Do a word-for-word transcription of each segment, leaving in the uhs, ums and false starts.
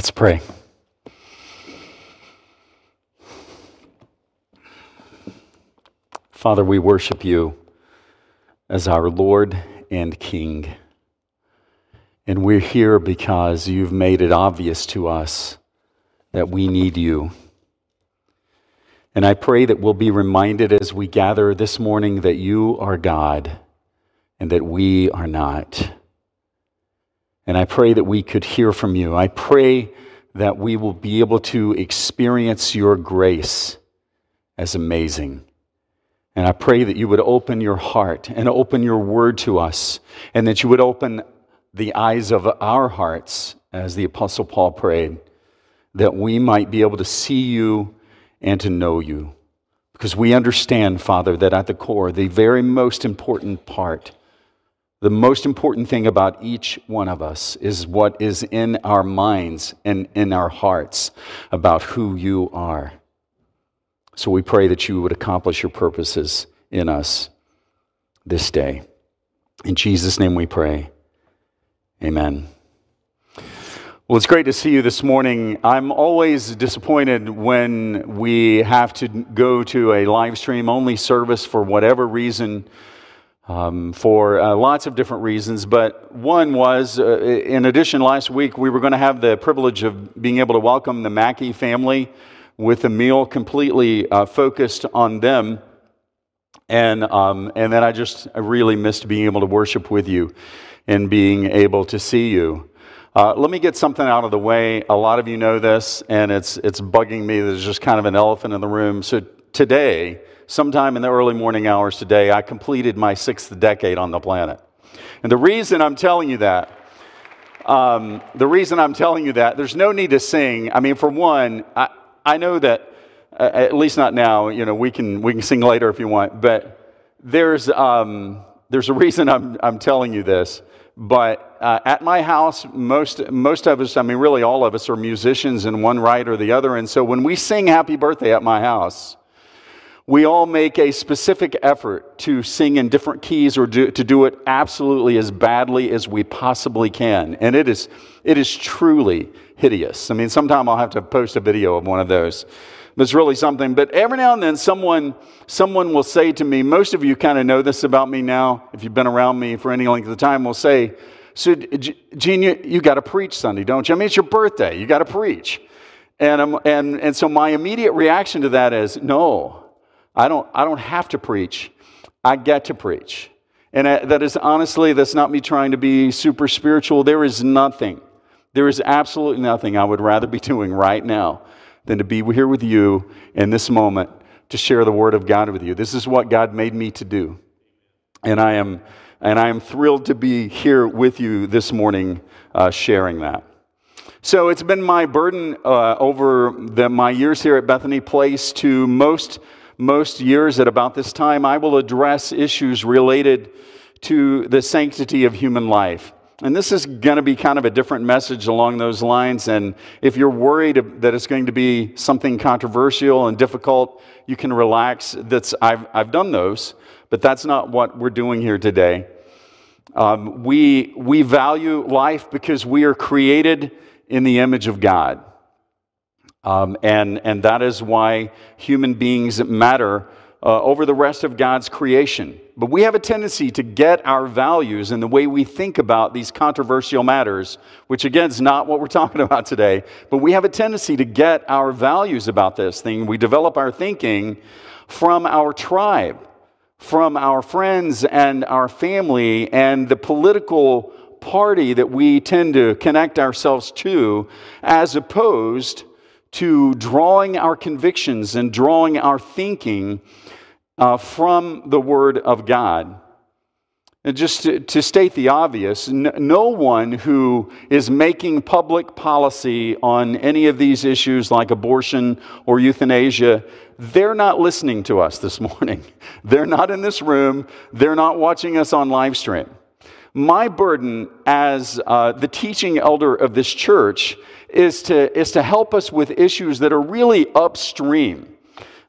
Let's pray. Father, we worship you as our Lord and King. And we're here because you've made it obvious to us that we need you. And I pray that we'll be reminded as we gather this morning that you are God and that we are not. And I pray that we could hear from you. I pray that we will be able to experience your grace as amazing. And I pray that you would open your heart and open your word to us, and that you would open the eyes of our hearts, as the Apostle Paul prayed, that we might be able to see you and to know you. Because we understand, Father, that at the core, the very most important part, the most important thing about each one of us is what is in our minds and in our hearts about who you are. So we pray that you would accomplish your purposes in us this day. In Jesus' name we pray. Amen. Well, it's great to see you this morning. I'm always disappointed when we have to go to a live stream only service for whatever reason. Um, for uh, lots of different reasons, but one was, uh, in addition, last week we were going to have the privilege of being able to welcome the Mackey family with a meal completely uh, focused on them, and um, and then I just I really missed being able to worship with you and being able to see you. Uh, let me get something out of the way. A lot of you know this, and it's it's bugging me. There's just kind of an elephant in the room. So today, sometime in the early morning hours today, I completed my sixth decade on the planet. And the reason I'm telling you that, um, the reason I'm telling you that, there's no need to sing. I mean, for one, I, I know that, uh, at least not now, you know, we can we can sing later if you want, but there's um, there's a reason I'm I'm telling you this. But uh, at my house, most most of us, I mean, really all of us are musicians in one right or the other. And so when we sing Happy Birthday at my house, we all make a specific effort to sing in different keys or do, to do it absolutely as badly as we possibly can. And it is it is truly hideous. I mean, sometime I'll have to post a video of one of those. It's really something. But every now and then someone someone will say to me, most of you kind of know this about me now, if you've been around me for any length of time, will say, so Gene, you, you got to preach Sunday, don't you? I mean, it's your birthday. You got to preach. And, um, and, and so my immediate reaction to that is, no. I don't I don't have to preach. I get to preach. And that is honestly, that's not me trying to be super spiritual. There is nothing, there is absolutely nothing I would rather be doing right now than to be here with you in this moment to share the Word of God with you. This is what God made me to do. And I am and I am thrilled to be here with you this morning uh, sharing that. So it's been my burden uh, over the, my years here at Bethany Place to most Most years at about this time, I will address issues related to the sanctity of human life. And this is going to be kind of a different message along those lines. And if you're worried that it's going to be something controversial and difficult, you can relax. That's I've, I've done those, but that's not what we're doing here today. Um, we, we value life because we are created in the image of God. Um, and, and that is why human beings matter uh, over the rest of God's creation. But we have a tendency to get our values and the way we think about these controversial matters, which again is not what we're talking about today, but we have a tendency to get our values about this thing. We develop our thinking from our tribe, from our friends and our family and the political party that we tend to connect ourselves to, as opposed to drawing our convictions and drawing our thinking uh, from the Word of God. And just to, to state the obvious, n- no one who is making public policy on any of these issues like abortion or euthanasia, they're not listening to us this morning. They're not in this room. They're not watching us on live stream. My burden as uh, the teaching elder of this church is to, is to help us with issues that are really upstream,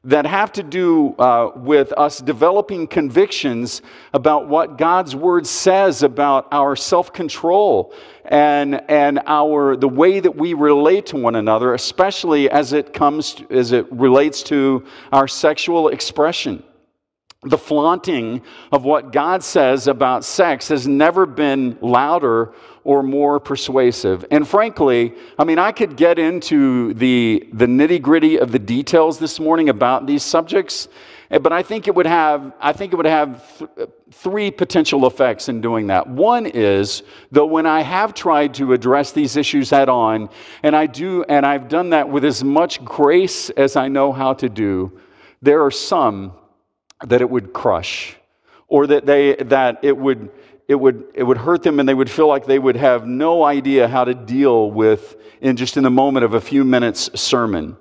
that have to do uh, with us developing convictions about what God's Word says about our self-control and and our the way that we relate to one another, especially as it comes to, as it relates to our sexual expression. The flaunting of what God says about sex has never been louder or more persuasive. And frankly, I mean, I could get into the, the nitty-gritty of the details this morning about these subjects, but I think it would have, I think it would have th- three potential effects in doing that. One is, though when I have tried to address these issues head on, and I do, and I've done that with as much grace as I know how to do, there are some that it would crush, or that they that it would it would it would hurt them, and they would feel like they would have no idea how to deal with in just in the moment of a few minutes sermon.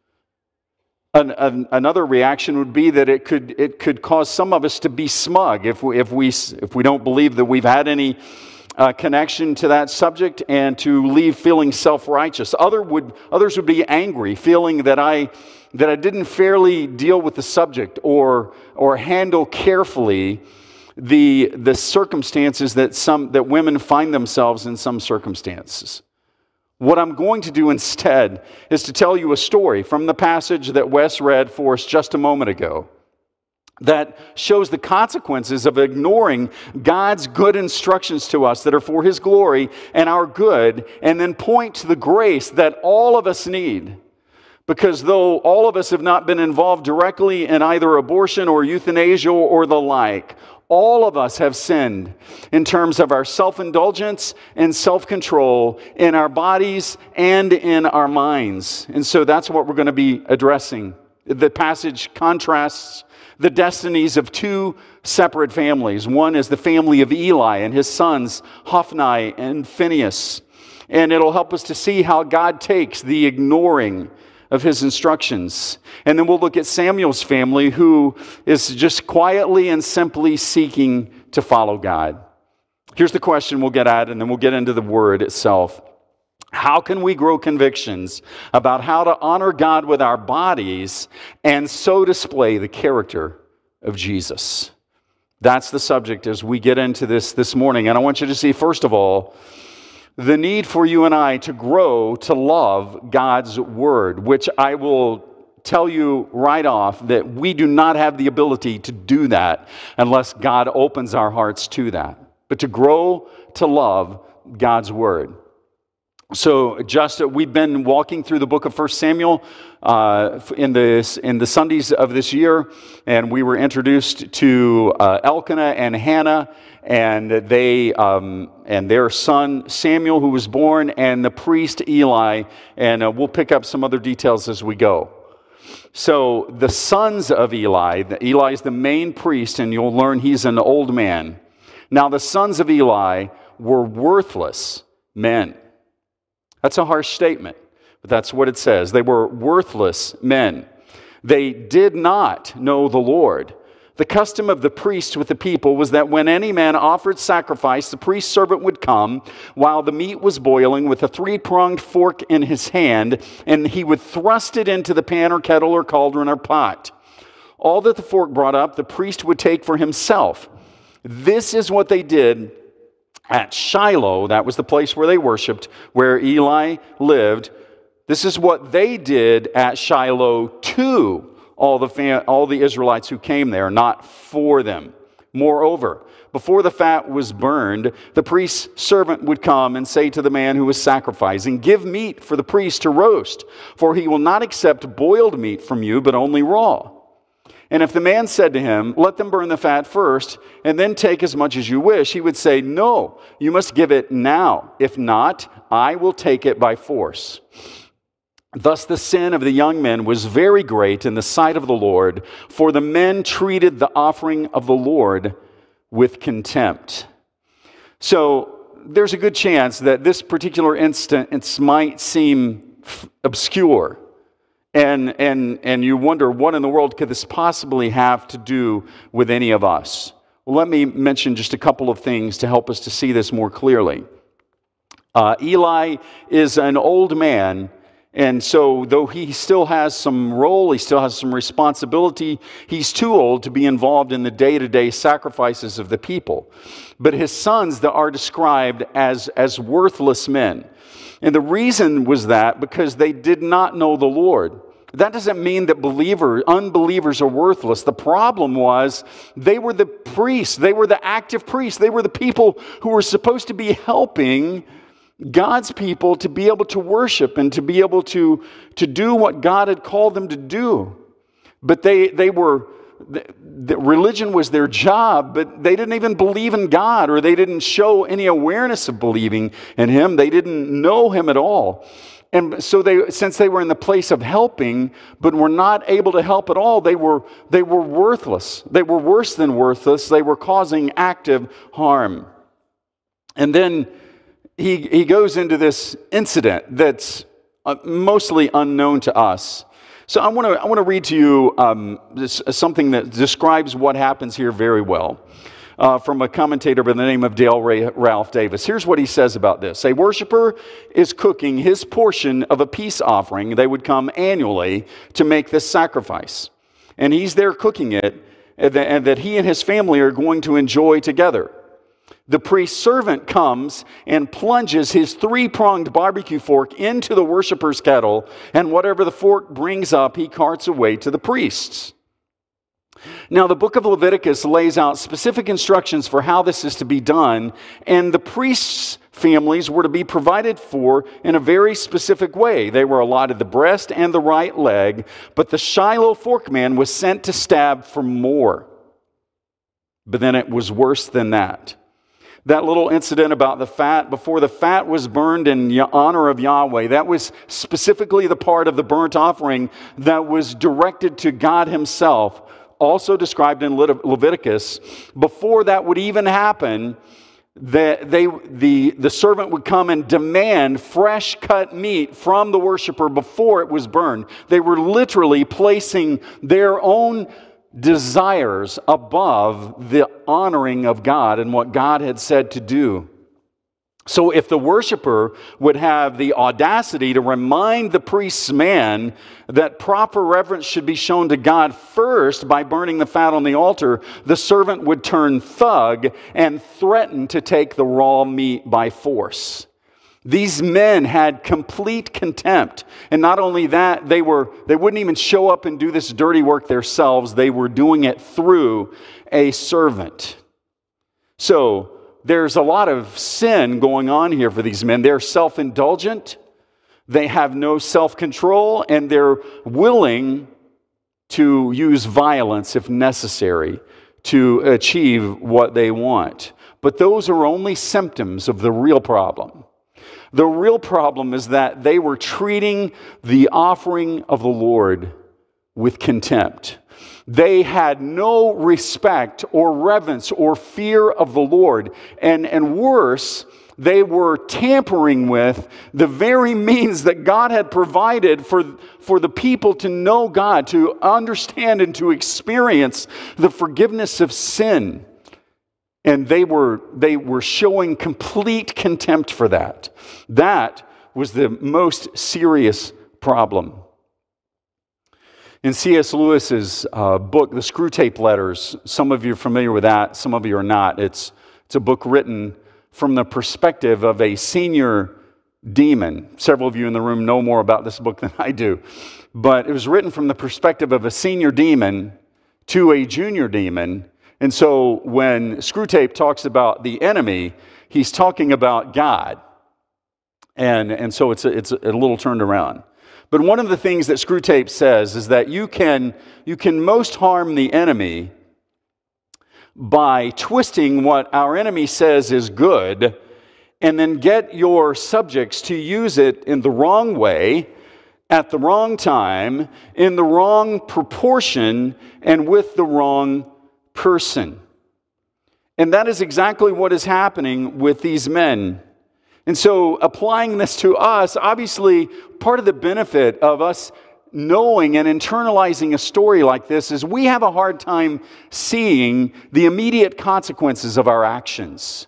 An, an, another reaction would be that it could it could cause some of us to be smug if we if we if we don't believe that we've had any uh, connection to that subject, and to leave feeling self-righteous. Other would others would be angry, feeling that I. that I didn't fairly deal with the subject or or handle carefully the the circumstances that some that women find themselves in some circumstances. What I'm going to do instead is to tell you a story from the passage that Wes read for us just a moment ago that shows the consequences of ignoring God's good instructions to us that are for His glory and our good, and then point to the grace that all of us need. Because though all of us have not been involved directly in either abortion or euthanasia or the like, all of us have sinned in terms of our self-indulgence and self-control in our bodies and in our minds. And so that's what we're going to be addressing. The passage contrasts the destinies of two separate families. One is the family of Eli and his sons, Hophni and Phinehas. And it'll help us to see how God takes the ignoring of His instructions. And then we'll look at Samuel's family, who is just quietly and simply seeking to follow God. Here's the question we'll get at, and then we'll get into the word itself. How can we grow convictions about how to honor God with our bodies and so display the character of Jesus? That's the subject as we get into this this morning. And I want you to see, first of all, the need for you and I to grow to love God's Word, which I will tell you right off that we do not have the ability to do that unless God opens our hearts to that. But to grow to love God's Word. So just uh, we've been walking through the book of First Samuel uh, in the in the Sundays of this year, and we were introduced to uh, Elkanah and Hannah, and they um, and their son Samuel, who was born, and the priest Eli, and uh, we'll pick up some other details as we go. So the sons of Eli, Eli is the main priest, and you'll learn he's an old man. Now the sons of Eli were worthless men. That's a harsh statement, but that's what it says. They were worthless men. They did not know the Lord. The custom of the priest with the people was that when any man offered sacrifice, the priest's servant would come while the meat was boiling with a three-pronged fork in his hand, and he would thrust it into the pan or kettle or cauldron or pot. All that the fork brought up, the priest would take for himself. This is what they did at Shiloh. That was the place where they worshiped, where Eli lived. This is what they did at Shiloh to all the fam- all the Israelites who came there, not for them. Moreover, before the fat was burned, the priest's servant would come and say to the man who was sacrificing, "Give meat for the priest to roast, for he will not accept boiled meat from you, but only raw." And if the man said to him, "Let them burn the fat first, and then take as much as you wish," he would say, "No, you must give it now. If not, I will take it by force." Thus the sin of the young men was very great in the sight of the Lord, for the men treated the offering of the Lord with contempt. So there's a good chance that this particular instance might seem obscure. And, and, and you wonder, what in the world could this possibly have to do with any of us? Well, let me mention just a couple of things to help us to see this more clearly. Uh, Eli is an old man, And so, though he still has some role, he still has some responsibility, he's too old to be involved in the day-to-day sacrifices of the people. But his sons that are described as, as worthless men. And the reason was that because they did not know the Lord. That doesn't mean that believers, unbelievers are worthless. The problem was they were the priests. They were the active priests. They were the people who were supposed to be helping God's people to be able to worship and to be able to, to do what God had called them to do. But they, they were, the, the religion was their job, but they didn't even believe in God, or they didn't show any awareness of believing in Him. They didn't know Him at all. And so they, since they were in the place of helping, but were not able to help at all, they were, they were worthless. They were worse than worthless. They were causing active harm. And then He, he goes into this incident that's uh, mostly unknown to us. So I want to I want to read to you um, this, uh, something that describes what happens here very well uh, from a commentator by the name of Dale Ray, Ralph Davis. Here's what he says about this. A worshiper is cooking his portion of a peace offering. They would come annually to make this sacrifice. And he's there cooking it, and that, and that he and his family are going to enjoy together. The priest's servant comes and plunges his three-pronged barbecue fork into the worshiper's kettle, and whatever the fork brings up, he carts away to the priests. Now, the book of Leviticus lays out specific instructions for how this is to be done, and the priests' families were to be provided for in a very specific way. They were allotted the breast and the right leg, but the Shiloh forkman was sent to stab for more. But then it was worse than that. That little incident about the fat, before the fat was burned in honor of Yahweh, that was specifically the part of the burnt offering that was directed to God Himself, also described in Leviticus. Before that would even happen, that they, the, the servant would come and demand fresh cut meat from the worshiper before it was burned. They were literally placing their own desires above the honoring of God and what God had said to do. So if the worshiper would have the audacity to remind the priest's man that proper reverence should be shown to God first by burning the fat on the altar, the servant would turn thug and threaten to take the raw meat by force. These men had complete contempt. And not only that, they were they wouldn't even show up and do this dirty work themselves. They were doing it through a servant. So there's a lot of sin going on here for these men. They're self-indulgent. They have no self-control, and they're willing to use violence if necessary to achieve what they want. But those are only symptoms of the real problem. The real problem is that they were treating the offering of the Lord with contempt. They had no respect or reverence or fear of the Lord. And, and worse, they were tampering with the very means that God had provided for, for the people to know God, to understand and to experience the forgiveness of sin. And they were, they were showing complete contempt for that. That was the most serious problem. In C S Lewis's uh, book, The Screwtape Letters, some of you are familiar with that, some of you are not. It's, it's a book written from the perspective of a senior demon. Several of you in the room know more about this book than I do. But it was written from the perspective of a senior demon to a junior demon. And so when Screwtape talks about the enemy, he's talking about God. And, and so it's a, it's a little turned around. But one of the things that Screwtape says is that you can, you can most harm the enemy by twisting what our enemy says is good and then get your subjects to use it in the wrong way, at the wrong time, in the wrong proportion, and with the wrong person. And that is exactly what is happening with these men. And so applying this to us, obviously part of the benefit of us knowing and internalizing a story like this is we have a hard time seeing the immediate consequences of our actions.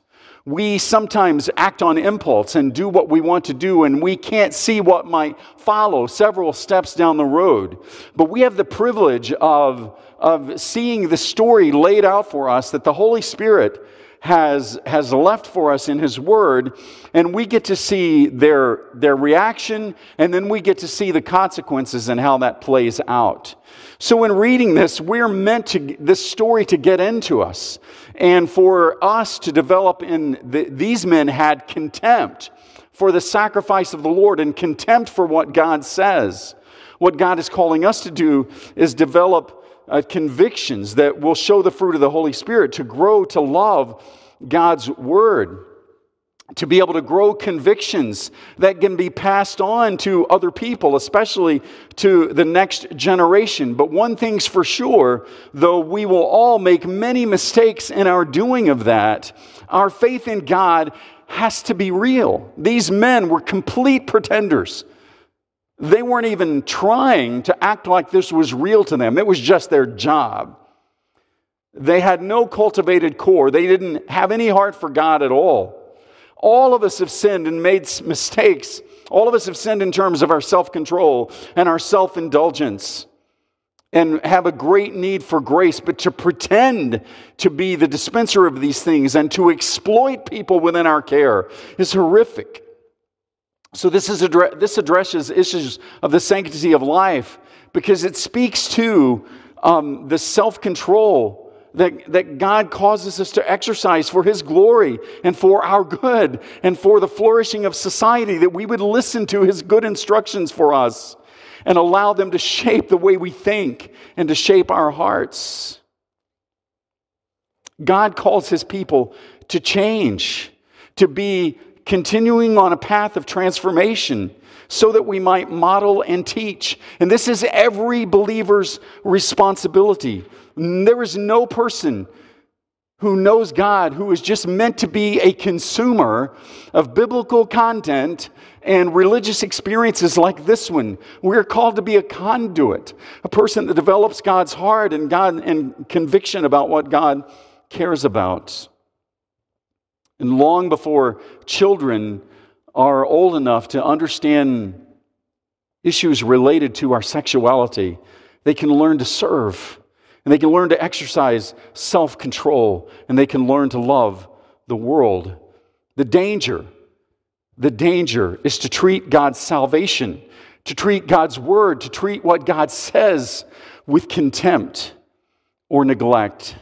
We sometimes act on impulse and do what we want to do, and we can't see what might follow several steps down the road. But we have the privilege of, of seeing the story laid out for us that the Holy Spirit has, has left for us in His Word, and we get to see their, their reaction, and then we get to see the consequences and how that plays out. So in reading this, we're meant to this story to get into us, and for us to develop in the, these men had contempt for the sacrifice of the Lord and contempt for what God says. What God is calling us to do is develop uh, convictions that will show the fruit of the Holy Spirit, to grow to love God's Word, to be able to grow convictions that can be passed on to other people, especially to the next generation. But one thing's for sure, though we will all make many mistakes in our doing of that, our faith in God has to be real. These men were complete pretenders. They weren't even trying to act like this was real to them. It was just their job. They had no cultivated core. They didn't have any heart for God at all. All of us have sinned and made mistakes. All of us have sinned in terms of our self-control and our self-indulgence, and have a great need for grace. But to pretend to be the dispenser of these things and to exploit people within our care is horrific. So this is address, this addresses issues of the sanctity of life, because it speaks to um, the self-control That, that God causes us to exercise for His glory and for our good and for the flourishing of society, that we would listen to His good instructions for us and allow them to shape the way we think and to shape our hearts. God calls His people to change, to be continuing on a path of transformation, so that we might model and teach. And this is every believer's responsibility. There is no person who knows God who is just meant to be a consumer of biblical content and religious experiences like this one. We're called to be a conduit, a person that develops God's heart and God and conviction about what God cares about. And long before children are old enough to understand issues related to our sexuality, they can learn to serve, and they can learn to exercise self-control, and they can learn to love the world. The danger, the danger is to treat God's salvation, to treat God's word, to treat what God says with contempt or neglect.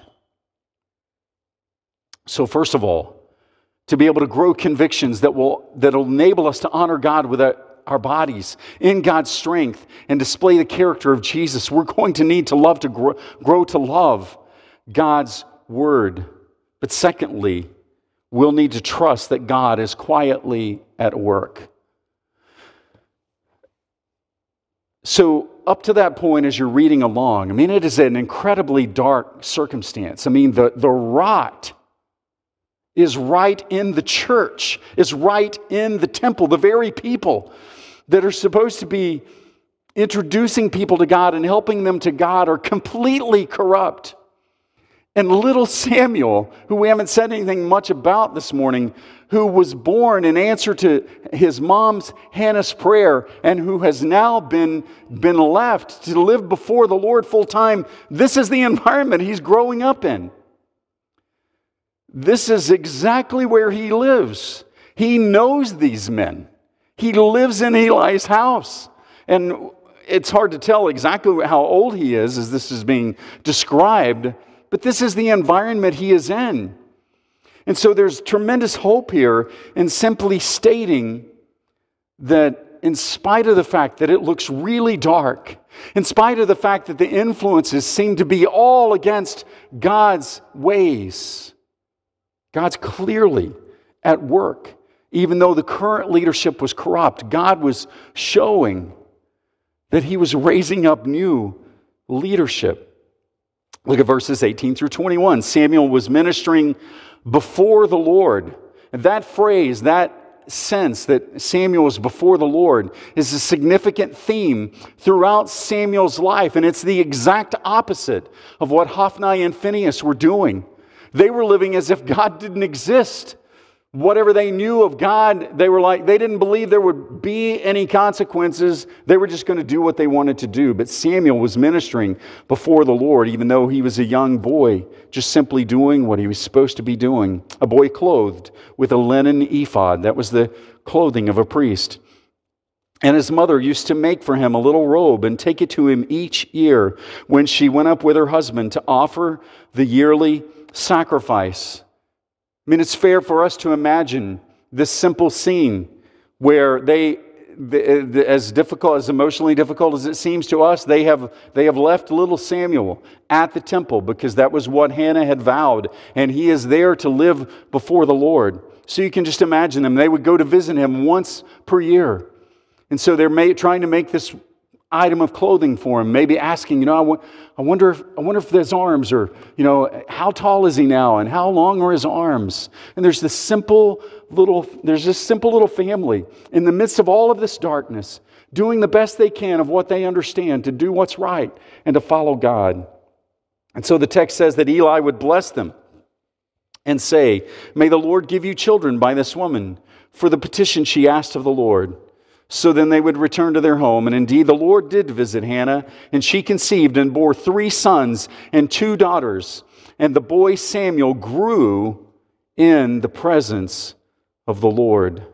So first of all, to be able to grow convictions that will that will enable us to honor God with our, our bodies in God's strength and display the character of Jesus, we're going to need to love to grow, grow to love God's word. But secondly, we'll need to trust that God is quietly at work. So up to that point, as you're reading along, I mean, it is an incredibly dark circumstance. I mean, the, the rot is right in the church, is right in the temple. The very people that are supposed to be introducing people to God and helping them to God are completely corrupt. And little Samuel, who we haven't said anything much about this morning, who was born in answer to his mom's Hannah's prayer and who has now been, been left to live before the Lord full time, this is the environment he's growing up in. This is exactly where he lives. He knows these men. He lives in Eli's house. And it's hard to tell exactly how old he is as this is being described, but this is the environment he is in. And so there's tremendous hope here in simply stating that in spite of the fact that it looks really dark, in spite of the fact that the influences seem to be all against God's ways, God's clearly at work. Even though the current leadership was corrupt, God was showing that He was raising up new leadership. Look at verses eighteen through twenty-one. Samuel was ministering before the Lord. And that phrase, that sense that Samuel was before the Lord, is a significant theme throughout Samuel's life. And it's the exact opposite of what Hophni and Phinehas were doing. They were living as if God didn't exist. Whatever they knew of God, they were like, they didn't believe there would be any consequences. They were just going to do what they wanted to do. But Samuel was ministering before the Lord, even though he was a young boy, just simply doing what he was supposed to be doing. A boy clothed with a linen ephod. That was the clothing of a priest. And his mother used to make for him a little robe and take it to him each year when she went up with her husband to offer the yearly sacrifice. I mean, it's fair for us to imagine this simple scene where they, the, the, as difficult, as emotionally difficult as it seems to us, they have, they have left little Samuel at the temple because that was what Hannah had vowed, and he is there to live before the Lord. So you can just imagine them. They would go to visit him once per year. And so they're may, trying to make this item of clothing for him, maybe asking, you know, I, w- I wonder if I wonder if his arms are, you know, how tall is he now, and how long are his arms? And there's this simple little, there's this simple little family in the midst of all of this darkness, doing the best they can of what they understand to do what's right and to follow God. And so the text says that Eli would bless them and say, "May the Lord give you children by this woman for the petition she asked of the Lord." So then they would return to their home. And indeed, the Lord did visit Hannah, and she conceived and bore three sons and two daughters. And the boy Samuel grew in the presence of the Lord.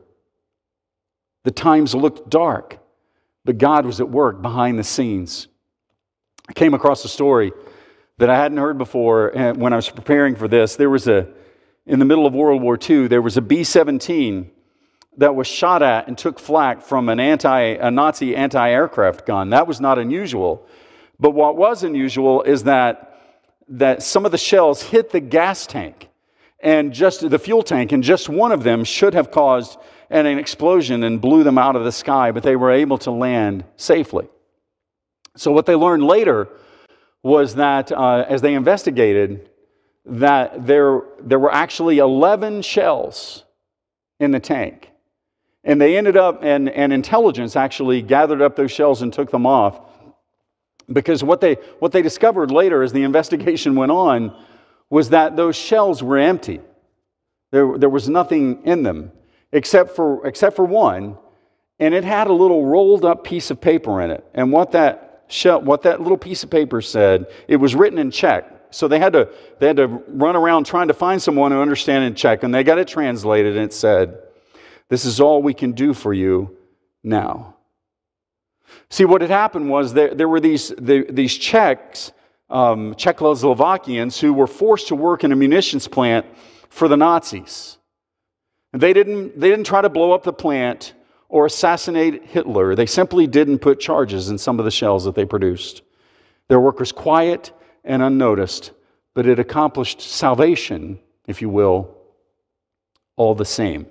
The times looked dark, but God was at work behind the scenes. I came across a story that I hadn't heard before when I was preparing for this. There was a, in the middle of World War Two, there was a B seventeen that was shot at and took flak from an anti, a Nazi anti-aircraft gun. That was not unusual. But what was unusual is that, that some of the shells hit the gas tank, and just the fuel tank, and just one of them should have caused an, an explosion and blew them out of the sky, but they were able to land safely. So what they learned later was that, uh, as they investigated, that there, there were actually eleven shells in the tank. And they ended up, and, and intelligence actually gathered up those shells and took them off. Because what they, what they discovered later as the investigation went on was that those shells were empty. There, there was nothing in them except for, except for one, and it had a little rolled up piece of paper in it. And what that, shell, what that little piece of paper said, it was written in Czech. So they had to, they had to run around trying to find someone who understood in Czech, and they got it translated, and it said, "This is all we can do for you now." See, what had happened was there, there were these, the, these Czechs, um, Czechoslovakians, who were forced to work in a munitions plant for the Nazis. They didn't, they didn't try to blow up the plant or assassinate Hitler. They simply didn't put charges in some of the shells that they produced. Their work was quiet and unnoticed, but it accomplished salvation, if you will, all the same.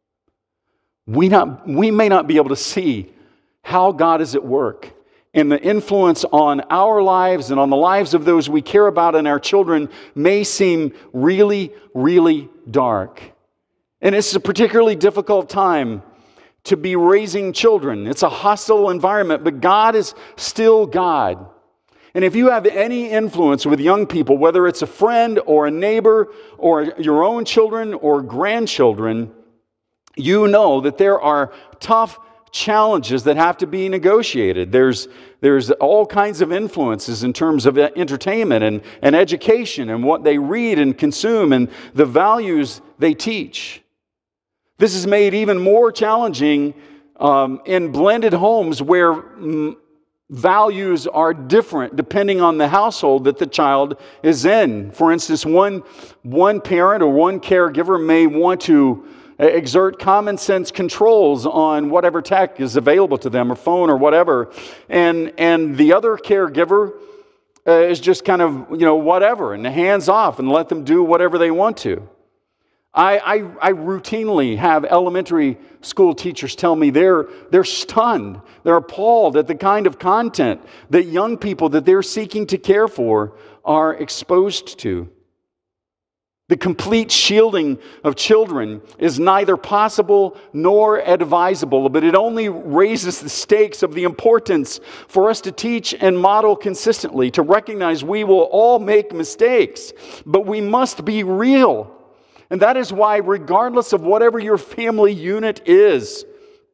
We, not, we may not be able to see how God is at work and the influence on our lives and on the lives of those we care about and our children may seem really, really dark. And it's a particularly difficult time to be raising children. It's a hostile environment, but God is still God. And if you have any influence with young people, whether it's a friend or a neighbor or your own children or grandchildren, you know that there are tough challenges that have to be negotiated. There's, there's all kinds of influences in terms of entertainment and, and education and what they read and consume and the values they teach. This is made even more challenging um, in blended homes where mm, values are different depending on the household that the child is in. For instance, one, one parent or one caregiver may want to exert common sense controls on whatever tech is available to them, or phone or whatever, and and the other caregiver uh, is just kind of, you know, whatever, and hands off and let them do whatever they want to. I, I, I routinely have elementary school teachers tell me they're, they're stunned, they're appalled at the kind of content that young people that they're seeking to care for are exposed to. The complete shielding of children is neither possible nor advisable, but it only raises the stakes of the importance for us to teach and model consistently, to recognize we will all make mistakes, but we must be real. And that is why, regardless of whatever your family unit is,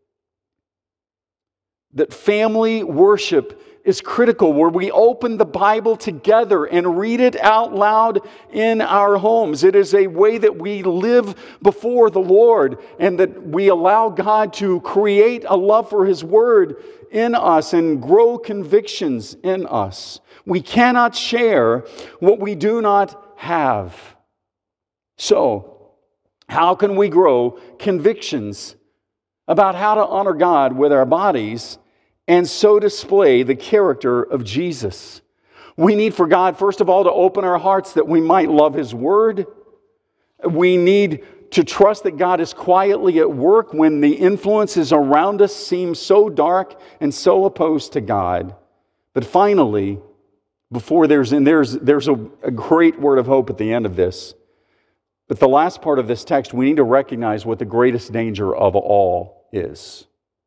that family worship is critical, where we open the Bible together and read it out loud in our homes. It is a way that we live before the Lord, and that we allow God to create a love for His Word in us and grow convictions in us. We cannot share what we do not have. So, how can we grow convictions about how to honor God with our bodies and so display the character of Jesus? We need for God, first of all, to open our hearts that we might love His Word. We need to trust that God is quietly at work when the influences around us seem so dark and so opposed to God. But finally, before there's, and there's, there's a, a great word of hope at the end of this, but the last part of this text, we need to recognize what the greatest danger of all is.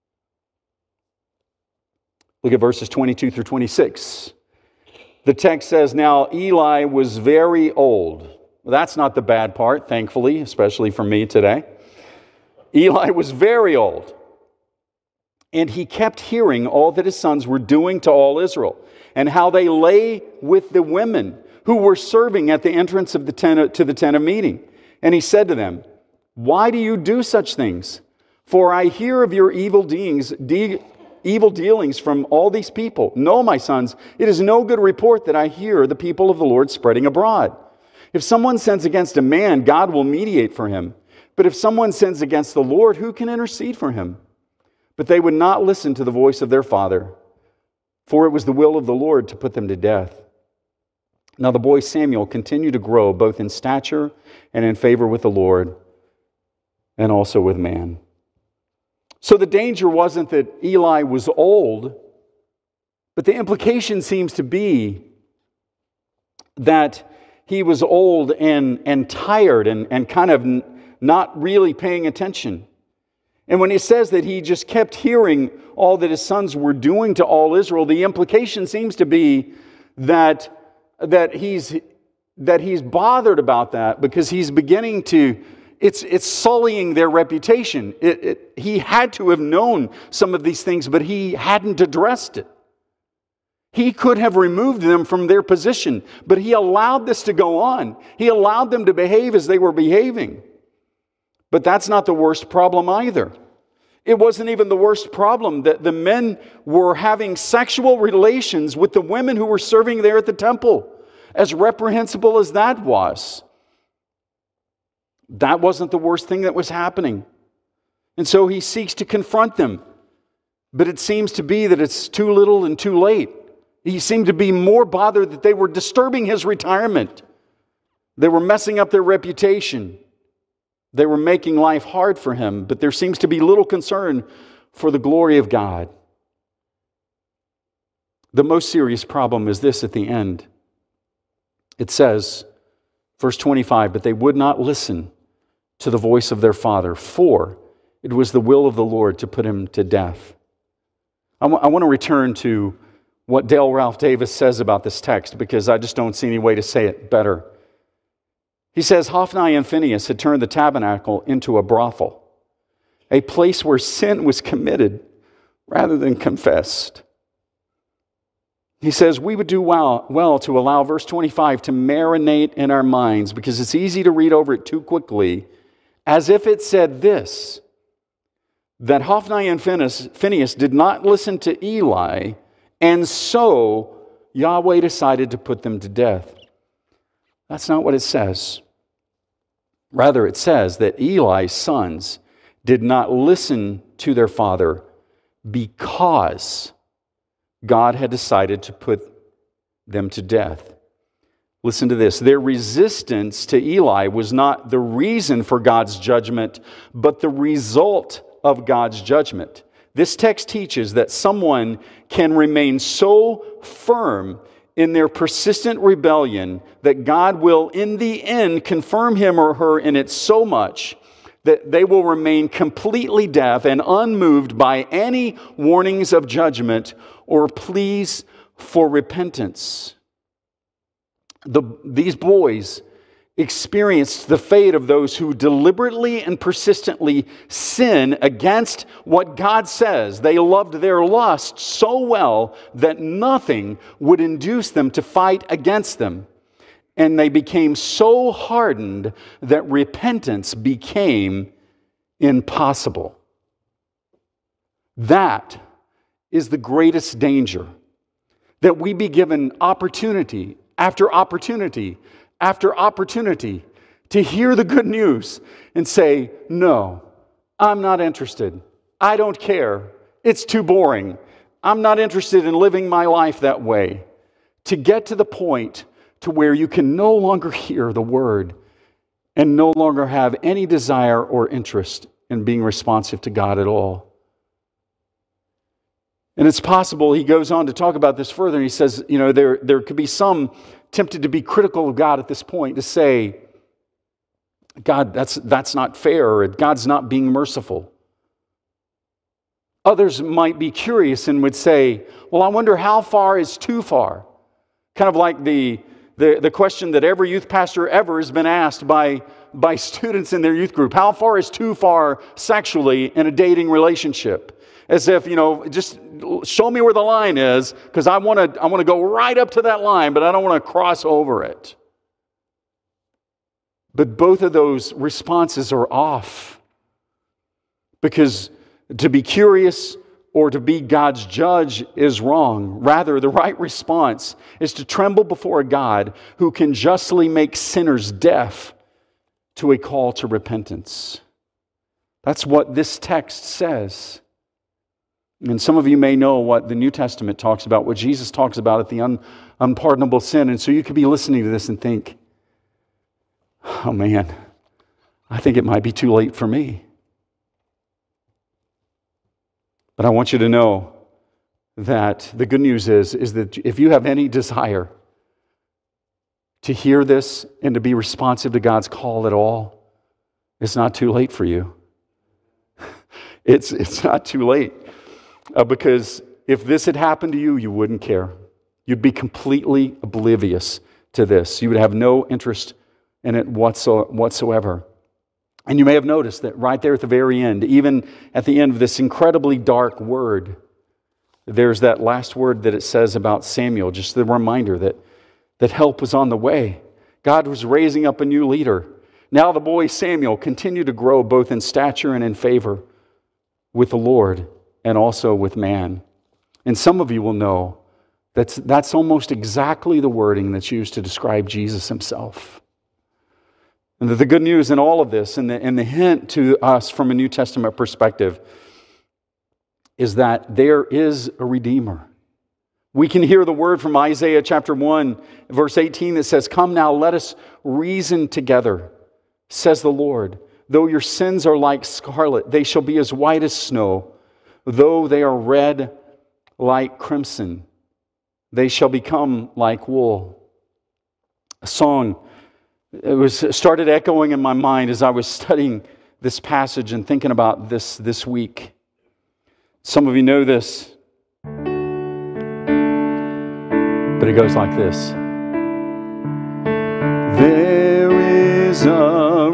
Look at verses twenty-two through twenty-six. The text says, "Now Eli was very old." Well, that's not the bad part, thankfully, especially for me today. Eli was very old, and he kept hearing all that his sons were doing to all Israel, and how they lay with the women who were serving at the entrance of the tent, to the tent of meeting. And he said to them, "Why do you do such things? For I hear of your evil dealings, de- evil dealings from all these people. No, my sons, it is no good report that I hear the people of the Lord spreading abroad. If someone sins against a man, God will mediate for him. But if someone sins against the Lord, who can intercede for him?" But they would not listen to the voice of their father, for it was the will of the Lord to put them to death. Now the boy Samuel continued to grow both in stature and in favor with the Lord and also with man. So the danger wasn't that Eli was old, but the implication seems to be that he was old and, and tired and, and kind of n- not really paying attention. And when he says that he just kept hearing all that his sons were doing to all Israel, the implication seems to be that, that, he's, that he's bothered about that because he's beginning to, it's, it's sullying their reputation. It, it, he had to have known some of these things, but he hadn't addressed it. He could have removed them from their position, but he allowed this to go on. He allowed them to behave as they were behaving. But that's not the worst problem either. It wasn't even the worst problem that the men were having sexual relations with the women who were serving there at the temple. As reprehensible as that was, that wasn't the worst thing that was happening. And so he seeks to confront them. But it seems to be that it's too little and too late. He seemed to be more bothered that they were disturbing his retirement. They were messing up their reputation. They were making life hard for him, but there seems to be little concern for the glory of God. The most serious problem is this at the end. It says, verse twenty-five, "But they would not listen to the voice of their father, for it was the will of the Lord to put him to death." I, w- I want to return to what Dale Ralph Davis says about this text, because I just don't see any way to say it better. He says, Hophni and Phinehas had turned the tabernacle into a brothel, a place where sin was committed rather than confessed. He says, we would do well, well to allow verse twenty-five to marinate in our minds, because it's easy to read over it too quickly, as if it said this, that Hophni and Phinehas, Phinehas did not listen to Eli, and so Yahweh decided to put them to death. That's not what it says. Rather, it says that Eli's sons did not listen to their father because God had decided to put them to death. Listen to this. Their resistance to Eli was not the reason for God's judgment, but the result of God's judgment. This text teaches that someone can remain so firm in their persistent rebellion that God will, in the end, confirm him or her in it so much that they will remain completely deaf and unmoved by any warnings of judgment or pleas for repentance. The, these boys experienced the fate of those who deliberately and persistently sin against what God says. They loved their lust so well that nothing would induce them to fight against them. And they became so hardened that repentance became impossible. That is the greatest danger, that we be given opportunity after opportunity after opportunity to hear the good news and say, no, I'm not interested. I don't care. It's too boring. I'm not interested in living my life that way. To get to the point to where you can no longer hear the word and no longer have any desire or interest in being responsive to God at all. And it's possible, he goes on to talk about this further, and he says, you know, there, there could be some tempted to be critical of God at this point, to say, God, that's, that's not fair, or God's not being merciful. Others might be curious and would say, well, I wonder how far is too far? Kind of like the, the, the question that every youth pastor ever has been asked by, by students in their youth group. How far is too far sexually in a dating relationship? As if, you know, just show me where the line is, because I want to I want to go right up to that line, but I don't want to cross over it. But both of those responses are off. Because to be curious or to be God's judge is wrong. Rather, the right response is to tremble before a God who can justly make sinners deaf to a call to repentance. That's what this text says. And some of you may know what the New Testament talks about, what Jesus talks about at the un, unpardonable sin. And so you could be listening to this and think, oh man, I think it might be too late for me. But I want you to know that the good news is, is that if you have any desire to hear this and to be responsive to God's call at all, it's not too late for you. It's, it's not too late. Uh, because if this had happened to you, you wouldn't care. You'd be completely oblivious to this. You would have no interest in it whatsoever. And you may have noticed that right there at the very end, even at the end of this incredibly dark word, there's that last word that it says about Samuel, just the reminder that, that help was on the way. God was raising up a new leader. Now the boy Samuel continued to grow both in stature and in favor with the Lord and also with man. And some of you will know that's, that's almost exactly the wording that's used to describe Jesus himself. And the good news in all of this, and the, and the hint to us from a New Testament perspective, is that there is a Redeemer. We can hear the word from Isaiah chapter one, verse eighteen that says, "Come now, let us reason together, says the Lord. Though your sins are like scarlet, they shall be as white as snow. Though they are red like crimson, they shall become like wool." A song, it was started echoing in my mind as I was studying this passage and thinking about this this week. Some of you know this, but it goes like this. There is a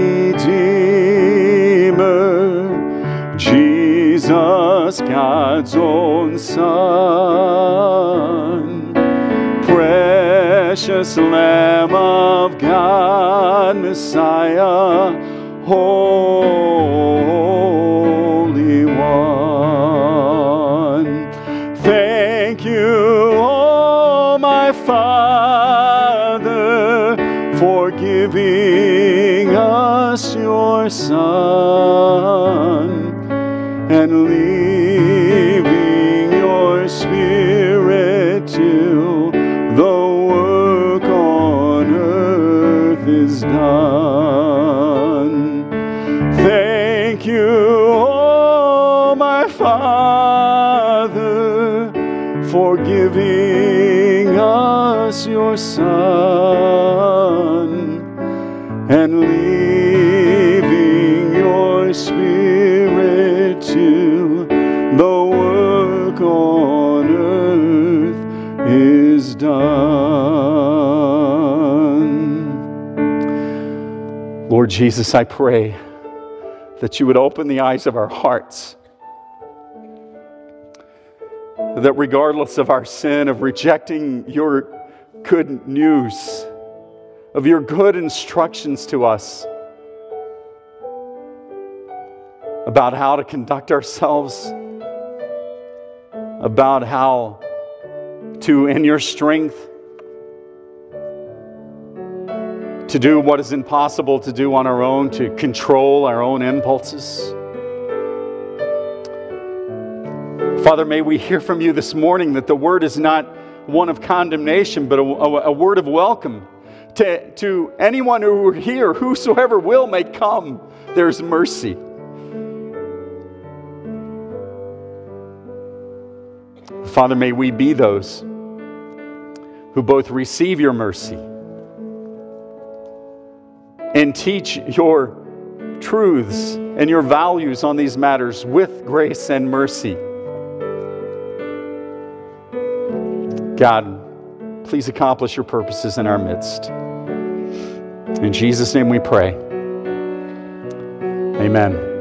Redeemer, Jesus, God's own Son, precious Lamb of God, Messiah, Holy One. Thank you, oh my Father, for giving us your Son and leaving your Spirit till the work on earth is done. Thank you, oh my Father, for giving us your Son and leaving your Spirit to the work on earth is done. Lord Jesus, I pray that you would open the eyes of our hearts, that regardless of our sin, of rejecting your good news, of your good instructions to us about how to conduct ourselves, about how to, in your strength, to do what is impossible to do on our own, to control our own impulses. Father, may we hear from you this morning that the word is not one of condemnation, but a, a, a word of welcome. To, to anyone who will hear, whosoever will may come, there's mercy. Father, may we be those who both receive your mercy and teach your truths and your values on these matters with grace and mercy. God, please accomplish your purposes in our midst. In Jesus' name we pray. Amen.